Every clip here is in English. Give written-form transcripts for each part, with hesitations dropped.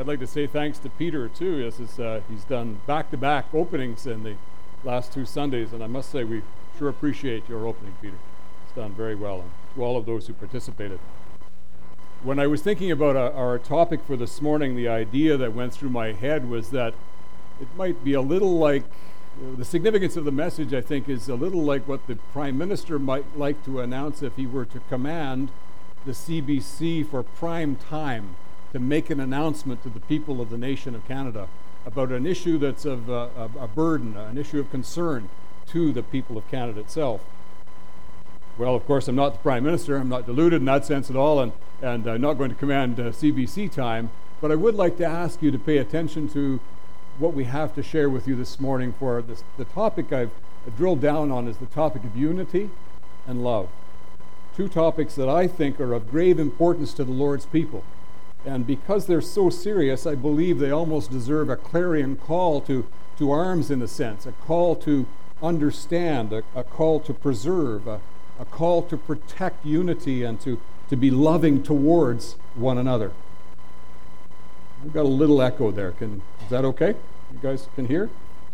I'd like to say thanks to Peter too, as he's done back-to-back openings in the last 2 Sundays, and I must say we sure appreciate your opening, Peter. It's done very well, and to all of those who participated. When I was thinking about our topic for this morning, the idea that went through my head was that it might be a little like, the significance of the message, I think, is a little like what the Prime Minister might like to announce if he were to command the CBC for prime time to make an announcement to the people of the nation of Canada about an issue that's of a burden, an issue of concern to the people of Canada itself. Well, of course, I'm not the Prime Minister. I'm not deluded in that sense at all, and I'm not going to command CBC time, but I would like to ask you to pay attention to what we have to share with you this morning. For this, the topic I've drilled down on is the topic of unity and love. 2 topics that I think are of grave importance to the Lord's people. And because they're so serious, I believe they almost deserve a clarion call to arms, in a sense, a call to understand, a call to preserve, a call to protect unity and to be loving towards one another. We've got a little echo there. Is that okay? You guys can hear?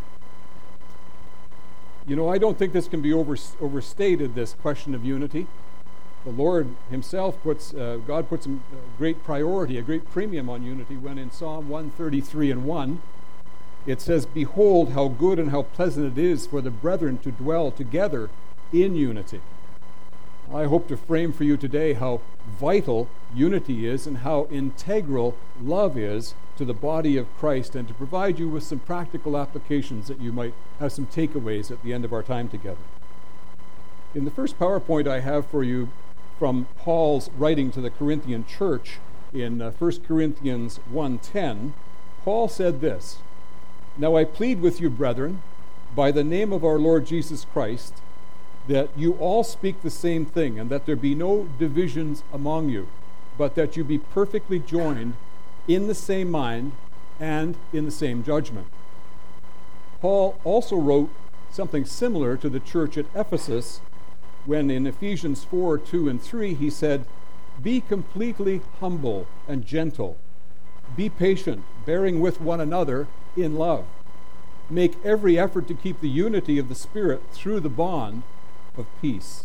You know, I don't think this can be overstated, this question of unity. The Lord himself God puts a great priority, a great premium on unity when in Psalm 133:1, it says, "Behold how good and how pleasant it is for the brethren to dwell together in unity." I hope to frame for you today how vital unity is and how integral love is to the body of Christ, and to provide you with some practical applications that you might have some takeaways at the end of our time together. In the first PowerPoint I have for you from Paul's writing to the Corinthian church in 1 Corinthians 1:10, Paul said this, "Now I plead with you, brethren, by the name of our Lord Jesus Christ, that you all speak the same thing, and that there be no divisions among you, but that you be perfectly joined in the same mind and in the same judgment." Paul also wrote something similar to the church at Ephesus when in Ephesians 4:2 and 3 he said, "Be completely humble and gentle. Be patient, bearing with one another in love. Make every effort to keep the unity of the Spirit through the bond of peace."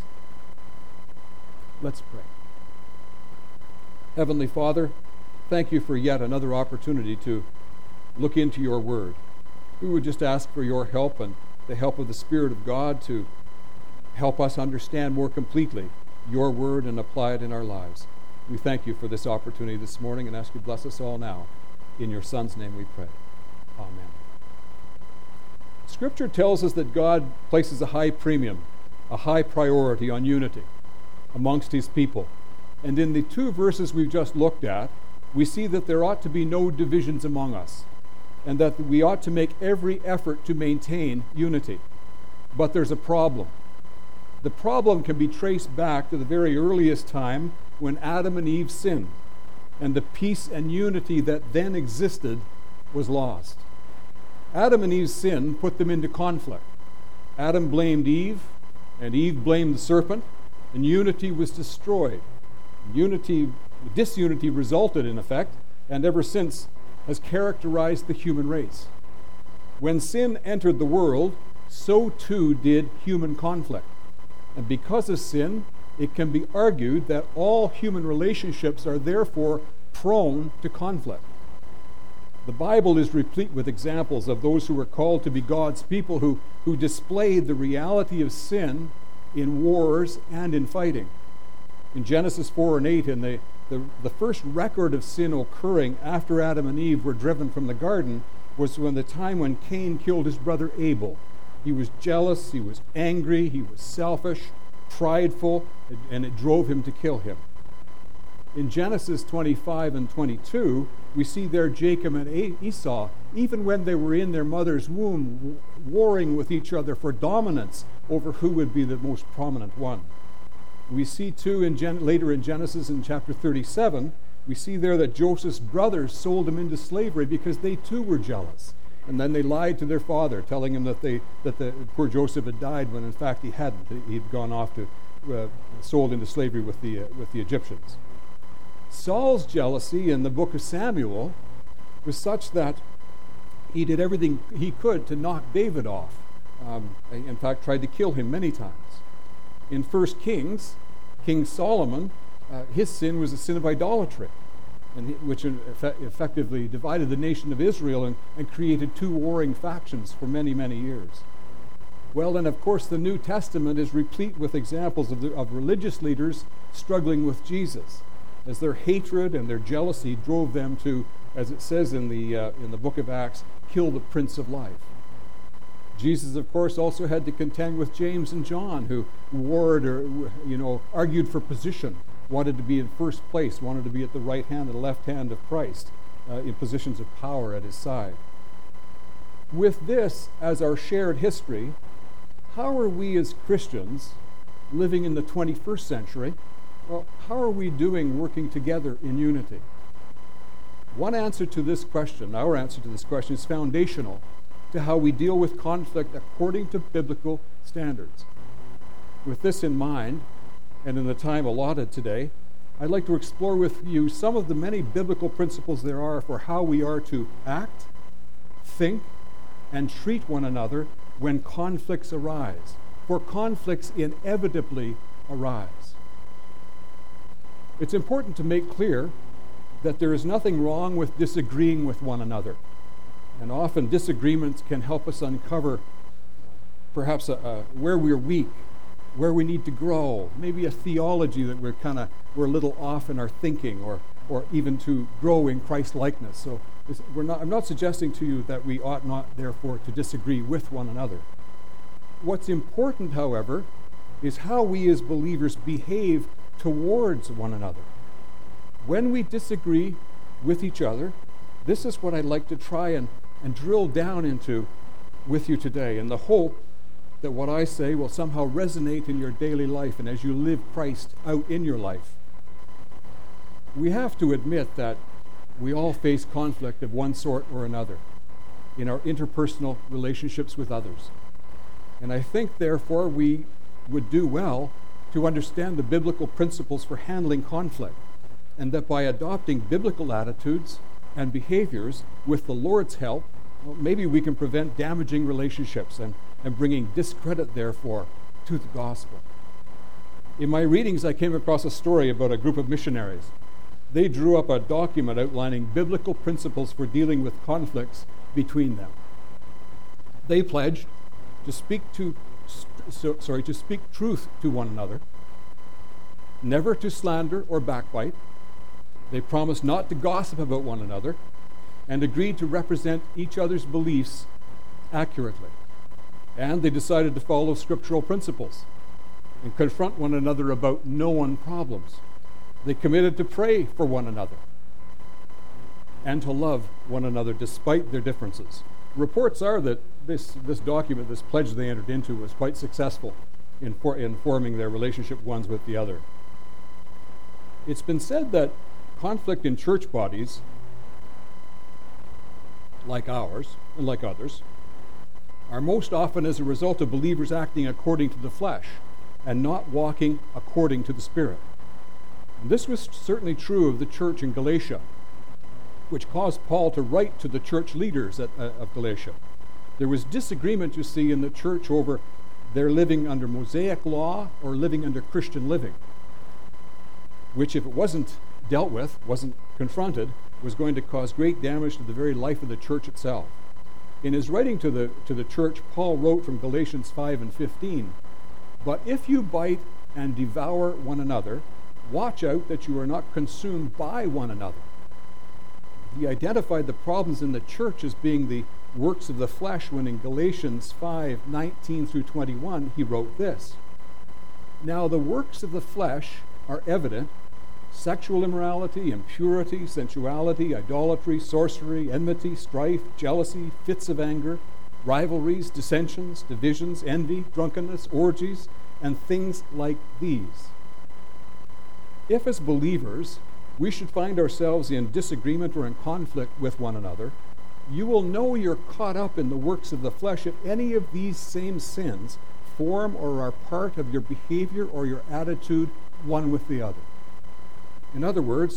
Let's pray. Heavenly Father, thank you for yet another opportunity to look into your word. We would just ask for your help and the help of the Spirit of God to help us understand more completely your word and apply it in our lives. We thank you for this opportunity this morning and ask you to bless us all now. In your Son's name we pray. Amen. Scripture tells us that God places a high premium, a high priority on unity amongst his people. And in the 2 verses we've just looked at, we see that there ought to be no divisions among us, and that we ought to make every effort to maintain unity. But there's a problem. The problem can be traced back to the very earliest time when Adam and Eve sinned, and the peace and unity that then existed was lost. Adam and Eve's sin put them into conflict. Adam blamed Eve, and Eve blamed the serpent, and unity was destroyed. Disunity resulted, in effect, and ever since has characterized the human race. When sin entered the world, so too did human conflict. And because of sin, it can be argued that all human relationships are therefore prone to conflict. The Bible is replete with examples of those who were called to be God's people who displayed the reality of sin in wars and in fighting. In Genesis 4 and 8, in the first record of sin occurring after Adam and Eve were driven from the garden was when the time when Cain killed his brother Abel. He was jealous, he was angry, he was selfish, prideful, and it drove him to kill him. In Genesis 25 and 22, we see there Jacob and Esau, even when they were in their mother's womb, warring with each other for dominance over who would be the most prominent one. We see too later in Genesis in chapter 37, we see there that Joseph's brothers sold him into slavery because they too were jealous. And then they lied to their father, telling him that the poor Joseph had died when in fact he hadn't. He'd gone off to sold into slavery with the Egyptians. Saul's jealousy in the book of Samuel was such that he did everything he could to knock David off. In fact, tried to kill him many times. In 1 Kings, King Solomon, his sin was a sin of idolatry, which effectively divided the nation of Israel and created two warring factions for many, many years. Well, and of course, the New Testament is replete with examples of religious leaders struggling with Jesus, as their hatred and their jealousy drove them to, as it says in the book of Acts, kill the Prince of Life. Jesus, of course, also had to contend with James and John, who warred or argued for position, wanted to be in first place, wanted to be at the right hand and left hand of Christ, in positions of power at his side. With this as our shared history, how are we as Christians living in the 21st century? Well, how are we doing working together in unity? One answer to this question, our answer to this question, is foundational to how we deal with conflict according to biblical standards. With this in mind, and in the time allotted today, I'd like to explore with you some of the many biblical principles there are for how we are to act, think, and treat one another when conflicts arise. For conflicts inevitably arise. It's important to make clear that there is nothing wrong with disagreeing with one another. And often disagreements can help us uncover perhaps where we're weak, where we need to grow, maybe a theology that we're a little off in our thinking, or even to grow in Christ-likeness. So I'm not suggesting to you that we ought not, therefore, to disagree with one another. What's important, however, is how we as believers behave towards one another. When we disagree with each other, this is what I'd like to try and drill down into with you today, in the hope that what I say will somehow resonate in your daily life and as you live Christ out in your life. We have to admit that we all face conflict of one sort or another in our interpersonal relationships with others. And I think, therefore, we would do well to understand the biblical principles for handling conflict, and that by adopting biblical attitudes and behaviors with the Lord's help, well, maybe we can prevent damaging relationships and bringing discredit, therefore, to the gospel. In my readings, I came across a story about a group of missionaries. They drew up a document outlining biblical principles for dealing with conflicts between them. They pledged to speak truth to one another, never to slander or backbite. They promised not to gossip about one another, and agreed to represent each other's beliefs accurately. And they decided to follow scriptural principles and confront one another about known problems. They committed to pray for one another and to love one another despite their differences. Reports are that this document, this pledge they entered into, was quite successful in forming their relationship ones with the other. It's been said that conflict in church bodies, like ours and like others, are most often as a result of believers acting according to the flesh and not walking according to the Spirit. And this was certainly true of the church in Galatia, which caused Paul to write to the church leaders of Galatia. There was disagreement, you see, in the church over their living under Mosaic law or living under Christian living, which, if it wasn't dealt with, wasn't confronted, was going to cause great damage to the very life of the church itself. In his writing to the church, Paul wrote from Galatians 5 and 15, "But if you bite and devour one another, watch out that you are not consumed by one another." He identified the problems in the church as being the works of the flesh when in Galatians 5:19 through 21, he wrote this, "Now the works of the flesh are evident: sexual immorality, impurity, sensuality, idolatry, sorcery, enmity, strife, jealousy, fits of anger, rivalries, dissensions, divisions, envy, drunkenness, orgies, and things like these." If as believers we should find ourselves in disagreement or in conflict with one another, you will know you're caught up in the works of the flesh if any of these same sins form or are part of your behavior or your attitude one with the other. In other words,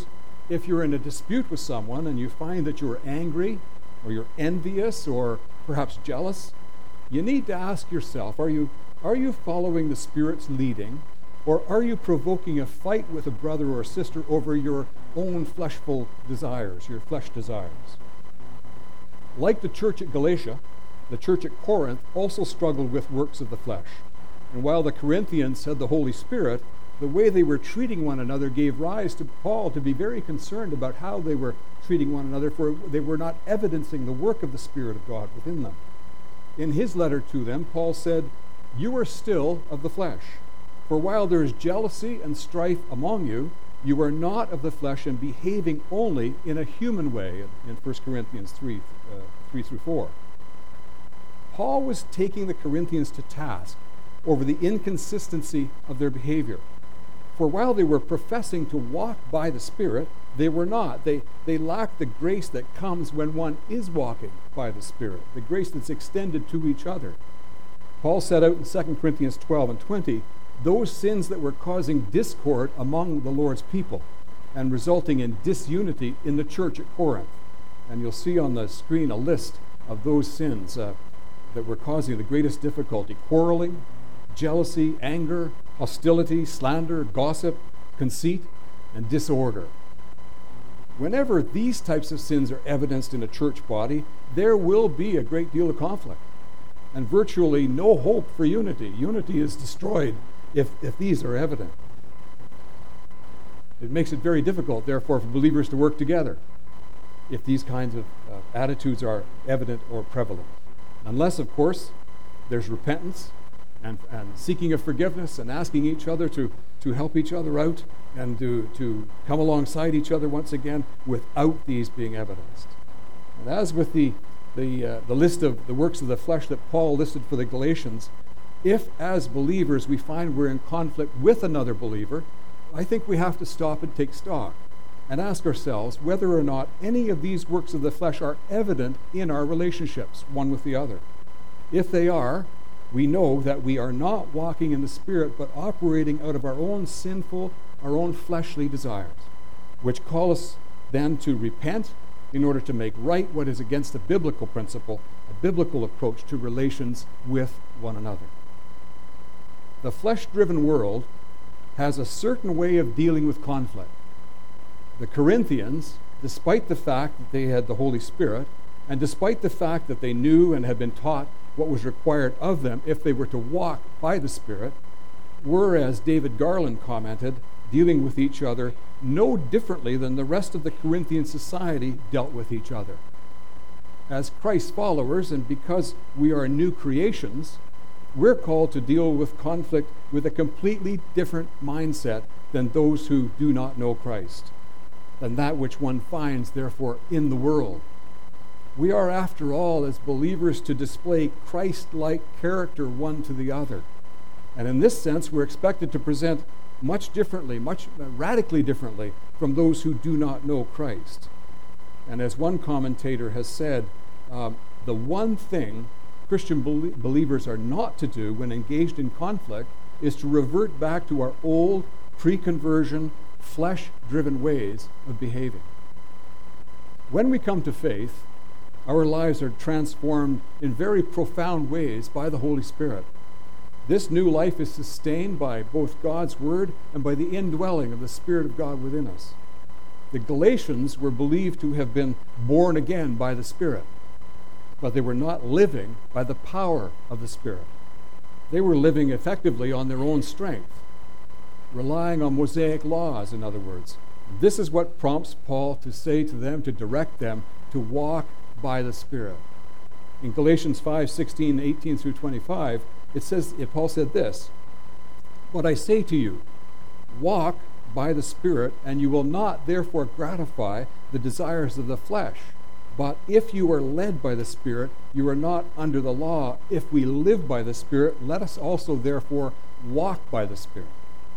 if you're in a dispute with someone and you find that you're angry or you're envious or perhaps jealous, you need to ask yourself, are you following the Spirit's leading, or are you provoking a fight with a brother or sister over your own fleshful desires, your flesh desires? Like the church at Galatia, the church at Corinth also struggled with works of the flesh. And while the Corinthians had the Holy Spirit, the way they were treating one another gave rise to Paul to be very concerned about how they were treating one another, for they were not evidencing the work of the Spirit of God within them. In his letter to them, Paul said, "You are still of the flesh. For while there is jealousy and strife among you, you are not of the flesh and behaving only in a human way," in 1 Corinthians 3 through 4. Paul was taking the Corinthians to task over the inconsistency of their behavior. For while they were professing to walk by the Spirit, they were not. They lacked the grace that comes when one is walking by the Spirit, the grace that's extended to each other. Paul set out in 2 Corinthians 12 and 20 those sins that were causing discord among the Lord's people and resulting in disunity in the church at Corinth. And you'll see on the screen a list of those sins that were causing the greatest difficulty: quarreling, jealousy, anger, hostility, slander, gossip, conceit, and disorder. Whenever these types of sins are evidenced in a church body, there will be a great deal of conflict and virtually no hope for unity. Unity is destroyed if these are evident. It makes it very difficult, therefore, for believers to work together if these kinds of attitudes are evident or prevalent. Unless, of course, there's repentance and seeking of forgiveness and asking each other to help each other out and to come alongside each other once again without these being evidenced. And as with the list of the works of the flesh that Paul listed for the Galatians, if as believers we find we're in conflict with another believer, I think we have to stop and take stock and ask ourselves whether or not any of these works of the flesh are evident in our relationships, one with the other. If they are, we know that we are not walking in the Spirit, but operating out of our own sinful, our own fleshly desires, which call us then to repent in order to make right what is against a biblical principle, a biblical approach to relations with one another. The flesh-driven world has a certain way of dealing with conflict. The Corinthians, despite the fact that they had the Holy Spirit, and despite the fact that they knew and had been taught what was required of them if they were to walk by the Spirit, were, as David Garland commented, dealing with each other no differently than the rest of the Corinthian society dealt with each other. As Christ's followers, and because we are new creations, we're called to deal with conflict with a completely different mindset than those who do not know Christ, than that which one finds, therefore, in the world. We are, after all, as believers, to display Christ-like character one to the other. And in this sense, we're expected to present much differently, much radically differently from those who do not know Christ. And as one commentator has said, the one thing Christian believers are not to do when engaged in conflict is to revert back to our old, pre-conversion, flesh-driven ways of behaving. When we come to faith, our lives are transformed in very profound ways by the Holy Spirit. This new life is sustained by both God's Word and by the indwelling of the Spirit of God within us. The Galatians were believed to have been born again by the Spirit, but they were not living by the power of the Spirit. They were living effectively on their own strength, relying on Mosaic laws, in other words. This is what prompts Paul to say to them, to direct them to walk by the Spirit. In Galatians 5:16, 18 through 25, Paul said this, "But I say to you, walk by the Spirit, and you will not therefore gratify the desires of the flesh. But if you are led by the Spirit, you are not under the law. If we live by the Spirit, let us also therefore walk by the Spirit."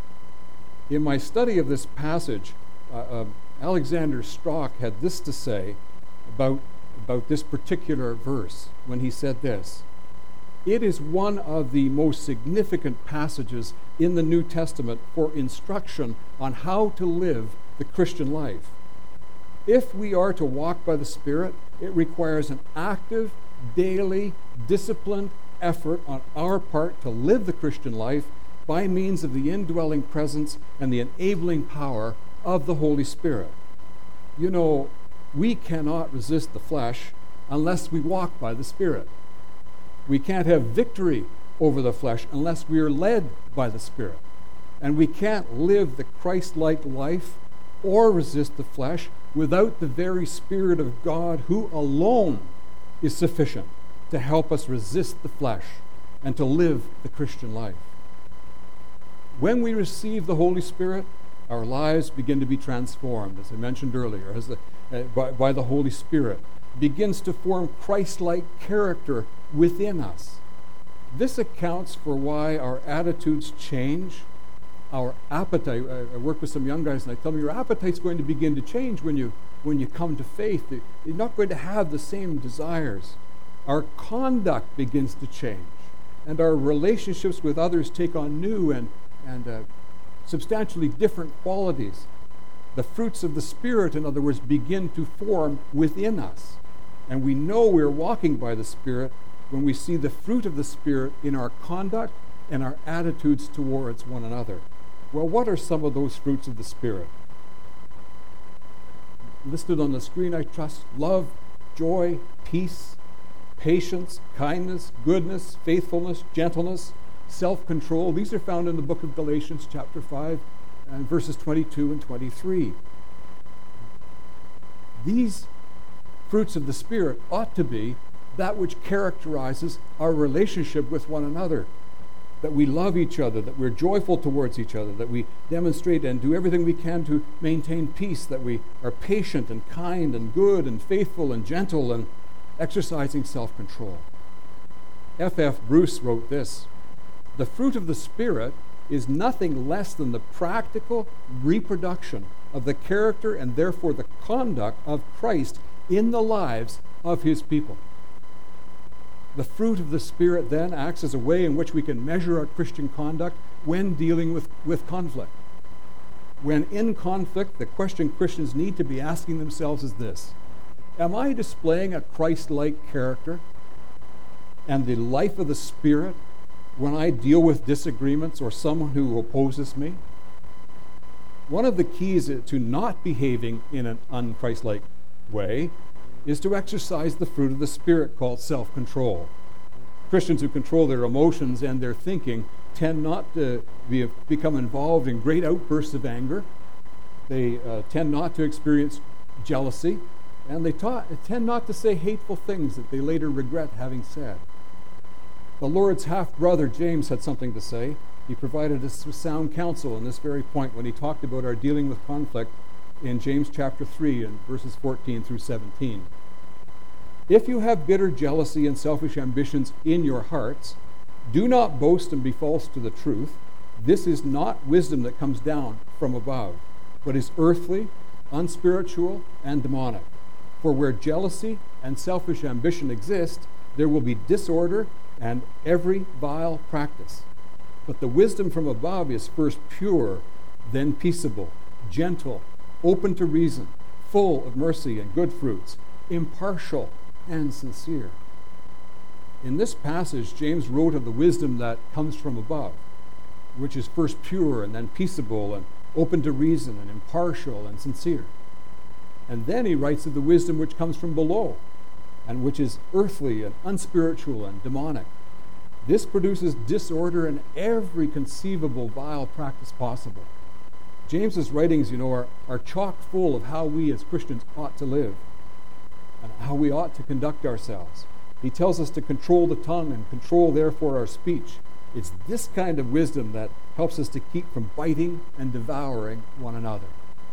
In my study of this passage, Alexander Strauch had this to say about this particular verse when he said this: "It is one of the most significant passages in the New Testament for instruction on how to live the Christian life. If we are to walk by the Spirit, it requires an active, daily, disciplined effort on our part to live the Christian life by means of the indwelling presence and the enabling power of the Holy Spirit. You know, we cannot resist the flesh unless we walk by the Spirit. We can't have victory over the flesh unless we are led by the Spirit. And we can't live the Christ-like life or resist the flesh without the very Spirit of God, who alone is sufficient to help us resist the flesh and to live the Christian life. When we receive the Holy Spirit, our lives begin to be transformed, as I mentioned earlier, by the Holy Spirit. Begins to form Christ-like character within us. This accounts for why our attitudes change, our appetite. I work with some young guys and I tell them your appetite's going to begin to change when you come to faith. You're not going to have the same desires. Our conduct begins to change, and our relationships with others take on new and substantially different qualities. The fruits of the Spirit, in other words, begin to form within us. And we know we're walking by the Spirit when we see the fruit of the Spirit in our conduct and our attitudes towards one another. Well, what are some of those fruits of the Spirit? Listed on the screen, I trust: love, joy, peace, patience, kindness, goodness, faithfulness, gentleness, self-control. These are found in the book of Galatians chapter 5 and verses 22 and 23. These fruits of the Spirit ought to be that which characterizes our relationship with one another. That we love each other, that we're joyful towards each other, that we demonstrate and do everything we can to maintain peace, that we are patient and kind and good and faithful and gentle and exercising self-control. F.F. Bruce wrote this: "The fruit of the Spirit is nothing less than the practical reproduction of the character and therefore the conduct of Christ in the lives of his people." The fruit of the Spirit then acts as a way in which we can measure our Christian conduct when dealing with conflict. When in conflict, the question Christians need to be asking themselves is this: am I displaying a Christ-like character and the life of the Spirit when I deal with disagreements or someone who opposes me? One of the keys to not behaving in an un-Christ-like way is to exercise the fruit of the Spirit called self-control. Christians who control their emotions and their thinking tend not to become involved in great outbursts of anger. They tend not to experience jealousy, and they tend not to say hateful things that they later regret having said. The Lord's half-brother James had something to say. He provided us with sound counsel on this very point when he talked about our dealing with conflict in James chapter 3 and verses 14 through 17. "If you have bitter jealousy and selfish ambitions in your hearts, do not boast and be false to the truth. This is not wisdom that comes down from above, but is earthly, unspiritual, and demonic. For where jealousy and selfish ambition exist, there will be disorder and every vile practice. But the wisdom from above is first pure, then peaceable, gentle, open to reason, full of mercy and good fruits, impartial and sincere." In this passage, James wrote of the wisdom that comes from above, which is first pure and then peaceable and open to reason and impartial and sincere. And then he writes of the wisdom which comes from below and which is earthly and unspiritual and demonic. This produces disorder and every conceivable vile practice possible. James's writings, are chock full of how we as Christians ought to live and how we ought to conduct ourselves. He tells us to control the tongue and control, therefore, our speech. It's this kind of wisdom that helps us to keep from biting and devouring one another.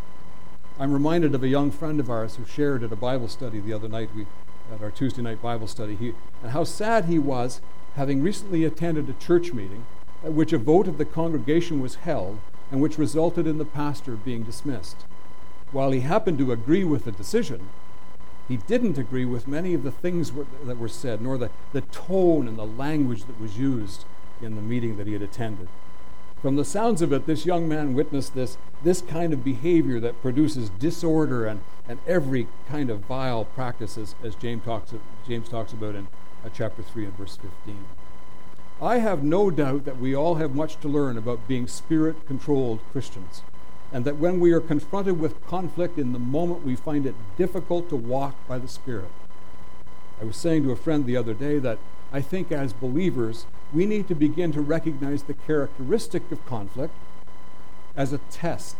I'm reminded of a young friend of ours who shared at a Bible study the other night, at our Tuesday night Bible study, and how sad he was having recently attended a church meeting at which a vote of the congregation was held and which resulted in the pastor being dismissed. While he happened to agree with the decision, he didn't agree with many of the things that were said, nor the tone and the language that was used in the meeting that he had attended. From the sounds of it, this young man witnessed this kind of behavior that produces disorder and every kind of vile practices, as James talks about in chapter 3 and verse 15. I have no doubt that we all have much to learn about being Spirit-controlled Christians, and that when we are confronted with conflict in the moment, we find it difficult to walk by the Spirit. I was saying to a friend the other day that I think as believers, we need to begin to recognize the characteristic of conflict as a test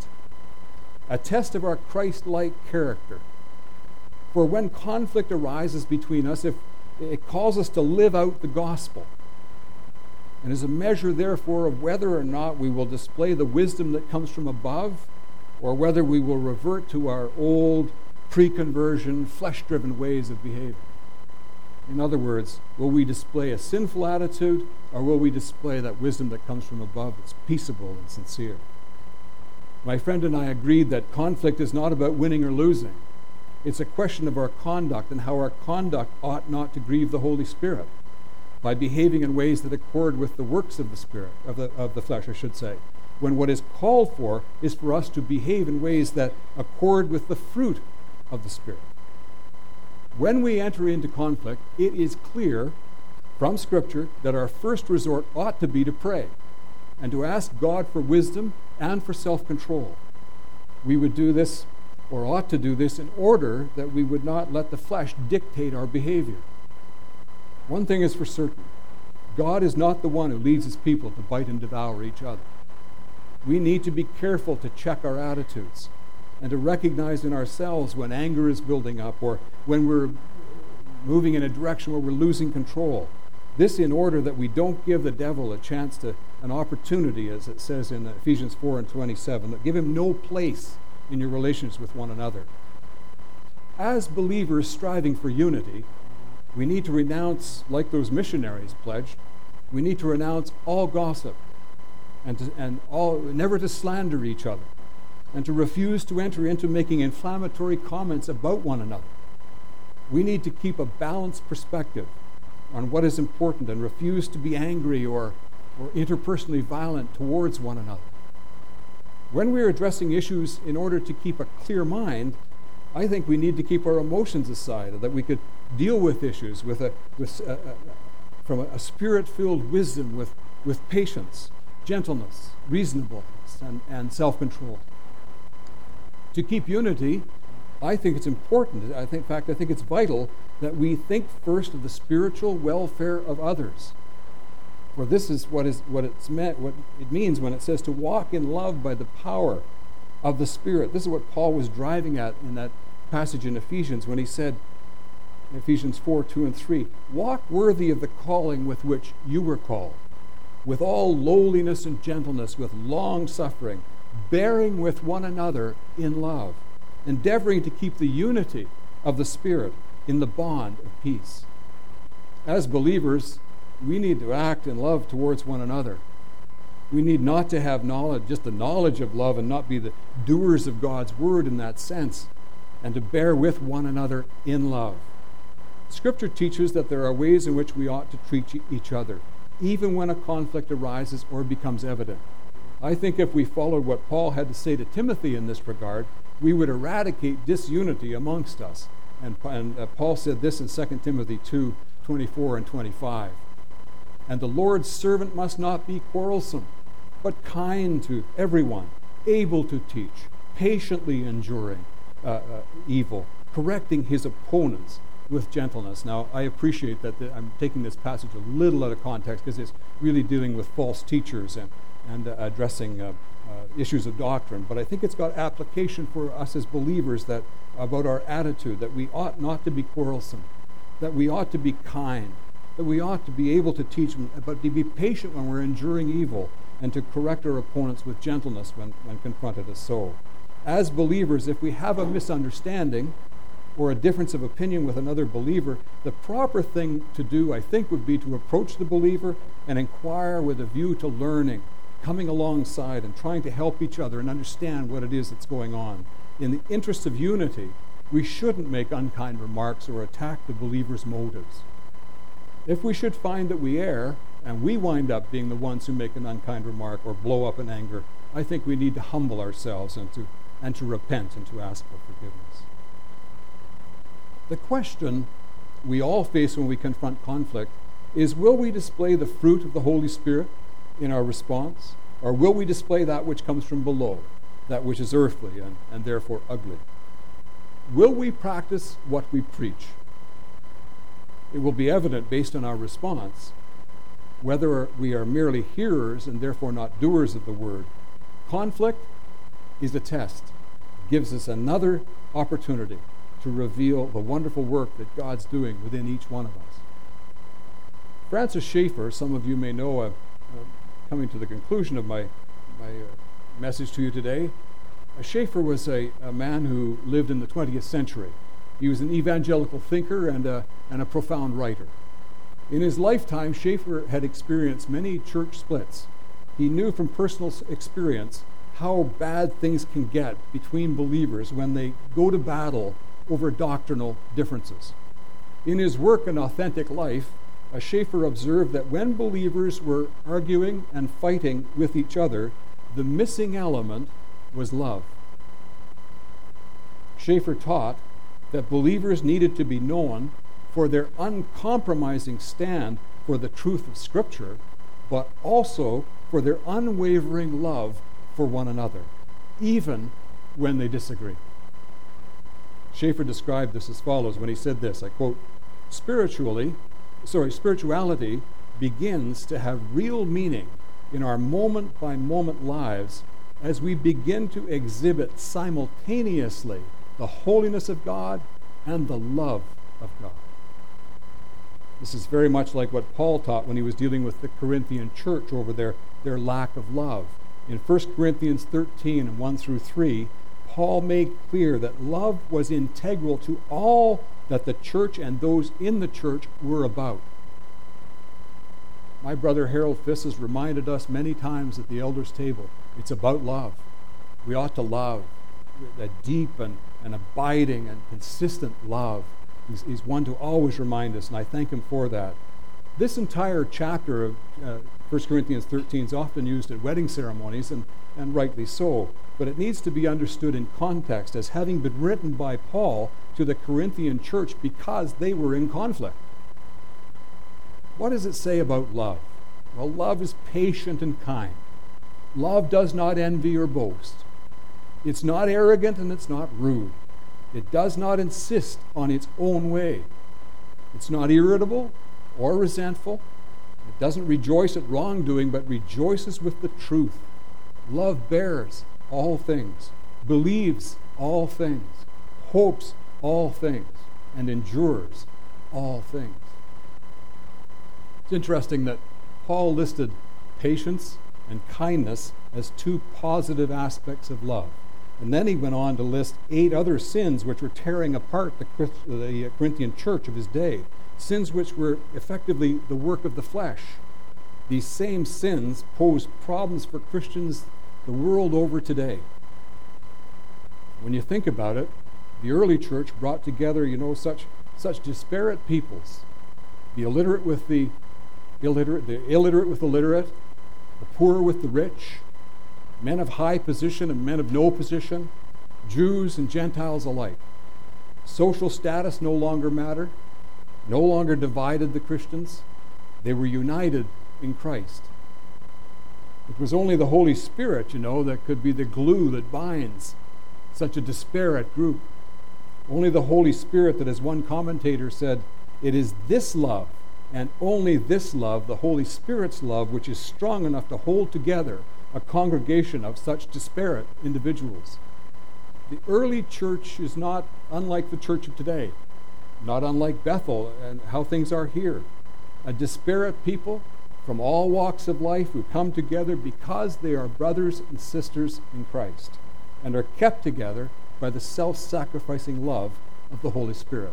of our Christ-like character. For when conflict arises between us, if it calls us to live out the gospel, and is a measure, therefore, of whether or not we will display the wisdom that comes from above, or whether we will revert to our old, pre-conversion, flesh-driven ways of behaving. In other words, will we display a sinful attitude, or will we display that wisdom that comes from above that's peaceable and sincere? My friend and I agreed that conflict is not about winning or losing. It's a question of our conduct and how our conduct ought not to grieve the Holy Spirit by behaving in ways that accord with the works of the Spirit, of the flesh, I should say, when what is called for is for us to behave in ways that accord with the fruit of the Spirit. When we enter into conflict, it is clear from Scripture that our first resort ought to be to pray and to ask God for wisdom and for self-control. We would do this, or ought to do this, in order that we would not let the flesh dictate our behavior. One thing is for certain: God is not the one who leads his people to bite and devour each other. We need to be careful to check our attitudes and to recognize in ourselves when anger is building up or when we're moving in a direction where we're losing control. This in order that we don't give the devil a chance to, an opportunity, as it says in Ephesians 4:27, that give him no place in your relations with one another. As believers striving for unity, we need to renounce, like those missionaries pledged, we need to renounce all gossip and never to slander each other, and to refuse to enter into making inflammatory comments about one another. We need to keep a balanced perspective on what is important and refuse to be angry or interpersonally violent towards one another. When we're addressing issues in order to keep a clear mind, I think we need to keep our emotions aside, that we could deal with issues from a spirit-filled wisdom, with patience, gentleness, reasonableness, and self-control. To keep unity, I think it's important. I think it's vital that we think first of the spiritual welfare of others. For this is what it means when it says to walk in love by the power of the Spirit. This is what Paul was driving at in that passage in Ephesians when he said, in Ephesians 4:2-3, walk worthy of the calling with which you were called, with all lowliness and gentleness, with long suffering, bearing with one another in love, endeavoring to keep the unity of the Spirit in the bond of peace. As believers, we need to act in love towards one another. We need not to have knowledge, just the knowledge of love, and not be the doers of God's word in that sense, and to bear with one another in love. Scripture teaches that there are ways in which we ought to treat each other, even when a conflict arises or becomes evident. I think if we followed what Paul had to say to Timothy in this regard, we would eradicate disunity amongst us. And Paul said this in 2 Timothy 2:24 and 25. And the Lord's servant must not be quarrelsome, but kind to everyone, able to teach, patiently enduring evil, correcting his opponents with gentleness. Now, I appreciate that I'm taking this passage a little out of context because it's really dealing with false teachers and addressing issues of doctrine. But I think it's got application for us as believers that about our attitude, that we ought not to be quarrelsome, that we ought to be kind, that we ought to be able to teach, but to be patient when we're enduring evil, and to correct our opponents with gentleness when confronted as so. As believers, if we have a misunderstanding or a difference of opinion with another believer, the proper thing to do, I think, would be to approach the believer and inquire with a view to learning, coming alongside and trying to help each other and understand what it is that's going on. In the interest of unity, we shouldn't make unkind remarks or attack the believer's motives. If we should find that we err, and we wind up being the ones who make an unkind remark or blow up in anger, I think we need to humble ourselves and to repent and to ask for forgiveness. The question we all face when we confront conflict is, will we display the fruit of the Holy Spirit in our response, or will we display that which comes from below, that which is earthly and therefore ugly? Will we practice what we preach? It will be evident based on our response whether we are merely hearers and therefore not doers of the word. Conflict is a test, gives us another opportunity to reveal the wonderful work that God's doing within each one of us. Francis Schaeffer, some of you may know, coming to the conclusion of my message to you today, Schaeffer was a man who lived in the 20th century. He was an evangelical thinker and a profound writer. In his lifetime, Schaeffer had experienced many church splits. He knew from personal experience how bad things can get between believers when they go to battle over doctrinal differences. In his work, An Authentic Life, Schaeffer observed that when believers were arguing and fighting with each other, the missing element was love. Schaeffer taught that believers needed to be known for their uncompromising stand for the truth of Scripture, but also for their unwavering love for one another, even when they disagree. Schaeffer described this as follows when he said this, I quote, spirituality begins to have real meaning in our moment-by-moment lives as we begin to exhibit simultaneously the holiness of God and the love of God. This is very much like what Paul taught when he was dealing with the Corinthian church over their lack of love. In 1 Corinthians 13, 1 through 3, Paul made clear that love was integral to all that the church and those in the church were about. My brother Harold Fiss has reminded us many times at the elders' table, it's about love. We ought to love, a deep and abiding and consistent love. He's one to always remind us, and I thank him for that. This entire chapter of 1 Corinthians 13 is often used at wedding ceremonies, and rightly so, but it needs to be understood in context as having been written by Paul to the Corinthian church because they were in conflict. What does it say about love? Well, love is patient and kind. Love does not envy or boast. It's not arrogant and it's not rude. It does not insist on its own way. It's not irritable or resentful. It doesn't rejoice at wrongdoing, but rejoices with the truth. Love bears all things, believes all things, hopes all things, and endures all things. It's interesting that Paul listed patience and kindness as two positive aspects of love. And then he went on to list 8 other sins which were tearing apart the Corinthian church of his day, sins which were effectively the work of the flesh. These same sins pose problems for Christians the world over today. When you think about it, the early church brought together, such disparate peoples, the illiterate with the illiterate, the illiterate with the literate, the poor with the rich, men of high position and men of no position, Jews and Gentiles alike. Social status no longer mattered, no longer divided the Christians. They were united in Christ. It was only the Holy Spirit, that could be the glue that binds such a disparate group. Only the Holy Spirit that, as one commentator said, it is this love, and only this love, the Holy Spirit's love, which is strong enough to hold together a congregation of such disparate individuals. The early church is not unlike the church of today, not unlike Bethel and how things are here. A disparate people from all walks of life who come together because they are brothers and sisters in Christ and are kept together by the self-sacrificing love of the Holy Spirit.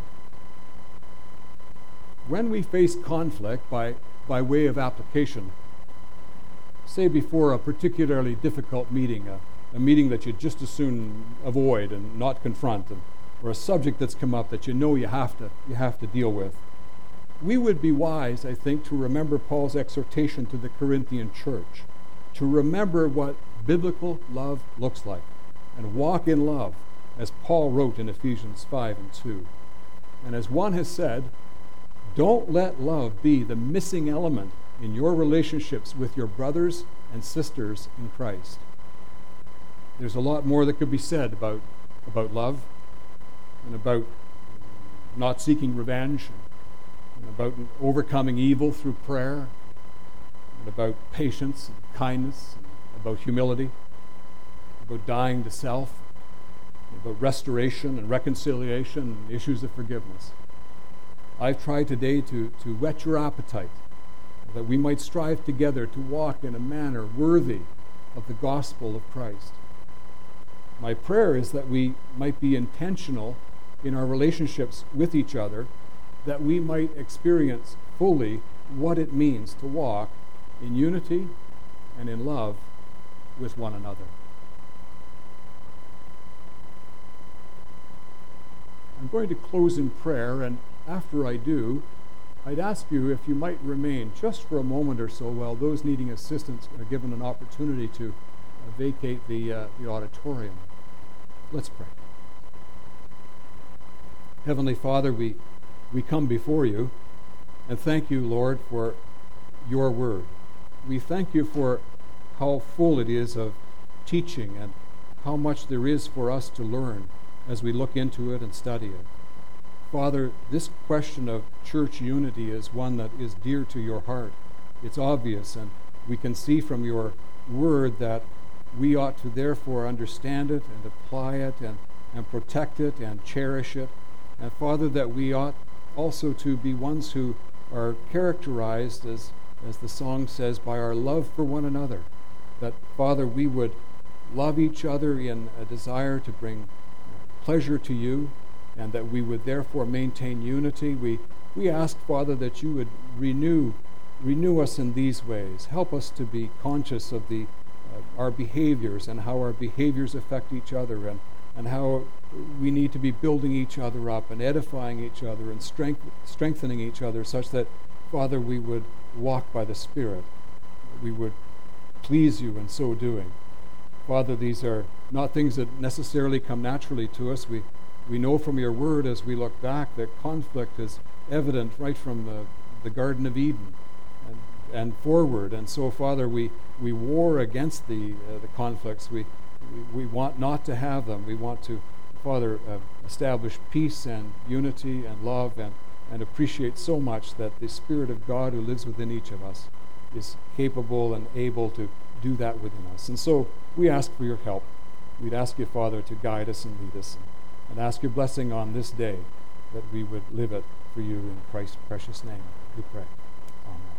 When we face conflict by way of application, say before a particularly difficult meeting, a meeting that you just as soon avoid and not confront, or a subject that's come up that you have to deal with, we would be wise, I think, to remember Paul's exhortation to the Corinthian church, to remember what biblical love looks like, and walk in love, as Paul wrote in Ephesians 5 and 2. And as one has said, don't let love be the missing element in your relationships with your brothers and sisters in Christ. There's a lot more that could be said about love, and about not seeking revenge, and about overcoming evil through prayer, and about patience and kindness, and about humility, about dying to self, about restoration and reconciliation and issues of forgiveness. I've tried today to whet your appetite, that we might strive together to walk in a manner worthy of the gospel of Christ. My prayer is that we might be intentional in our relationships with each other, that we might experience fully what it means to walk in unity and in love with one another. I'm going to close in prayer, and after I do, I'd ask you if you might remain just for a moment or so while those needing assistance are given an opportunity to vacate the auditorium. Let's pray. Heavenly Father, we come before you and thank you, Lord, for your word. We thank you for how full it is of teaching and how much there is for us to learn as we look into it and study it. Father, this question of church unity is one that is dear to your heart. It's obvious, and we can see from your word that we ought to therefore understand it and apply it and protect it and cherish it. And Father, that we ought also to be ones who are characterized, as the song says, by our love for one another. That, Father, we would love each other in a desire to bring pleasure to you, and that we would therefore maintain unity. We ask, Father, that you would renew us in these ways. Help us to be conscious of our behaviors and how our behaviors affect each other, and how we need to be building each other up and edifying each other and strengthening each other, such that, Father, we would walk by the Spirit. We would please you in so doing. Father, these are not things that necessarily come naturally to us. We know from your word as we look back that conflict is evident right from the Garden of Eden and forward. And so, Father, we war against the conflicts. We want not to have them. We want to, Father, establish peace and unity and love, and appreciate so much that the Spirit of God who lives within each of us is capable and able to do that within us. And so we ask for your help. We'd ask you, Father, to guide us and lead us, and ask your blessing on this day, that we would live it for you in Christ's precious name. We pray. Amen.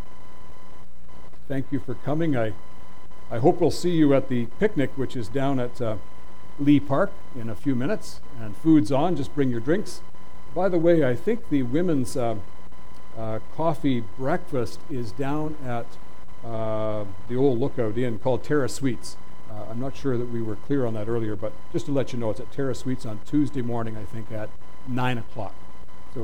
Thank you for coming. I hope we'll see you at the picnic, which is down at Lee Park in a few minutes, and food's on. Just bring your drinks. By the way, I think the women's coffee breakfast is down at the old Lookout Inn called Terra Suites. I'm not sure that we were clear on that earlier, but just to let you know, it's at Terra Suites on Tuesday morning, I think, at 9 o'clock.